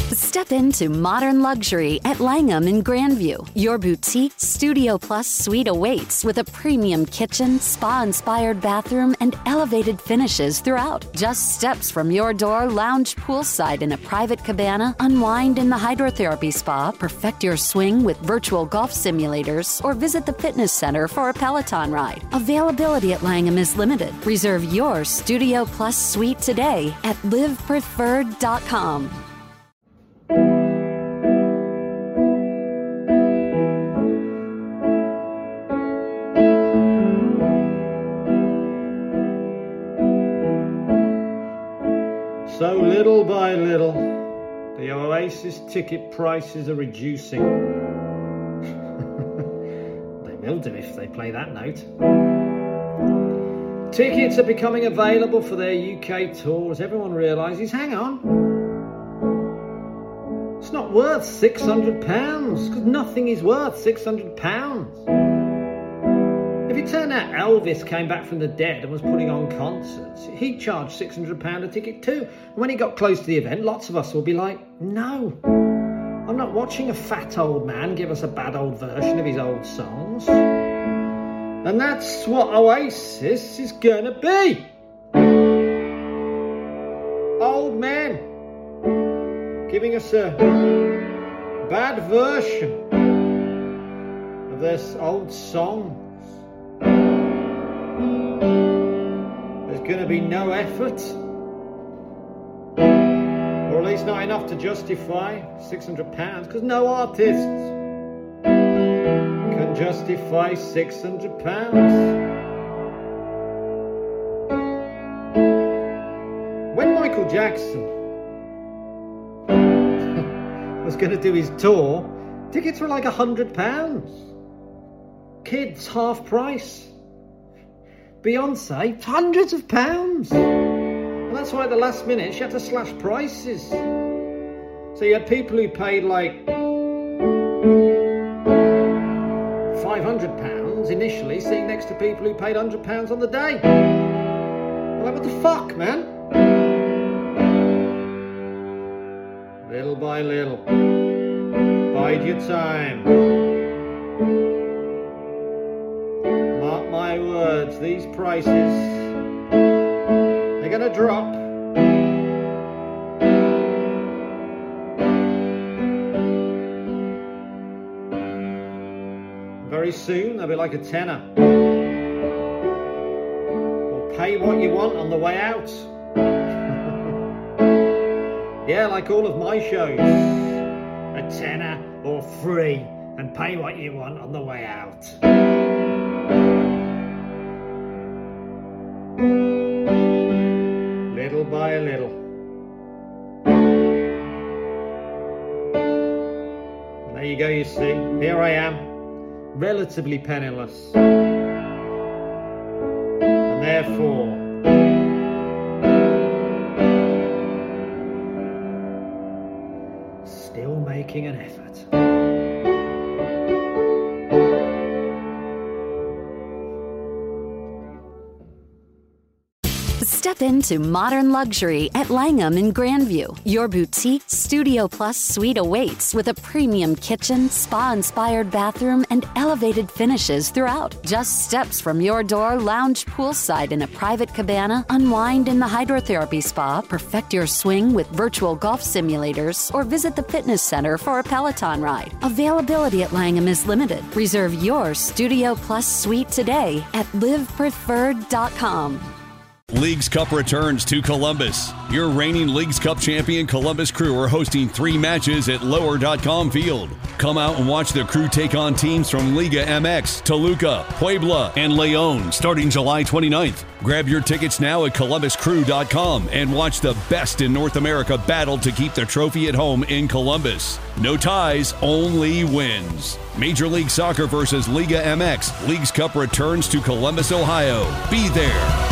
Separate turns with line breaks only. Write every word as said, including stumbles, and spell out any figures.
Step into modern luxury at Langham in Grandview. Your boutique Studio Plus suite awaits with a premium kitchen, spa-inspired bathroom, and elevated finishes throughout. Just steps from your door, lounge poolside in a private cabana, unwind in the hydrotherapy spa, perfect your swing with virtual golf simulators, or visit the fitness center for a Peloton ride. Availability at Langham is limited. Reserve your Studio Plus suite today at live preferred dot com.
So little by little, the Oasis ticket prices are reducing. They will do if they play that note. Tickets are becoming available for their U K tour as everyone realises, hang on, it's not worth six hundred pounds, because nothing is worth six hundred pounds. If it turned out Elvis came back from the dead and was putting on concerts, he'd charge six hundred pounds a ticket too. And when he got close to the event, lots of us will be like, no, I'm not watching a fat old man give us a bad old version of his old songs. And that's what Oasis is gonna be. Old men giving us a bad version of their old songs. There's going to be no effort, or at least not enough to justify six hundred pounds, because no artist can justify six hundred pounds. When Michael Jackson was going to do his tour, tickets were like one hundred pounds. Kids, half price. Beyonce, hundreds of pounds. And that's why at the last minute she had to slash prices. So you had people who paid like five hundred pounds initially, sitting next to people who paid one hundred pounds on the day. I'm like, what the fuck, man? Little by little. Bide your time. Mark my words, these prices, they're going to drop. Very soon they'll be like a tenner. Or pay what you want on the way out. Yeah, like all of my shows. A tenner or free, and pay what you want on the way out. Little by little. There you go, you see. Here I am, relatively penniless. And therefore, still making an effort.
Step into modern luxury at Langham in Grandview. Your boutique Studio Plus suite awaits with a premium kitchen, spa-inspired bathroom, and elevated finishes throughout. Just steps from your door, lounge poolside in a private cabana, unwind in the hydrotherapy spa, perfect your swing with virtual golf simulators, or visit the fitness center for a Peloton ride. Availability at Langham is limited. Reserve your Studio Plus suite today at live preferred dot com.
Leagues Cup returns to Columbus. Your reigning Leagues Cup champion Columbus Crew are hosting three matches at lower dot com Field. Come out and watch the Crew take on teams from Liga M X, Toluca, Puebla, and León starting July twenty-ninth. Grab your tickets now at columbus crew dot com and watch the best in North America battle to keep the trophy at home in Columbus. No ties, only wins. Major League Soccer versus Liga M X. Leagues Cup returns to Columbus, Ohio. Be there.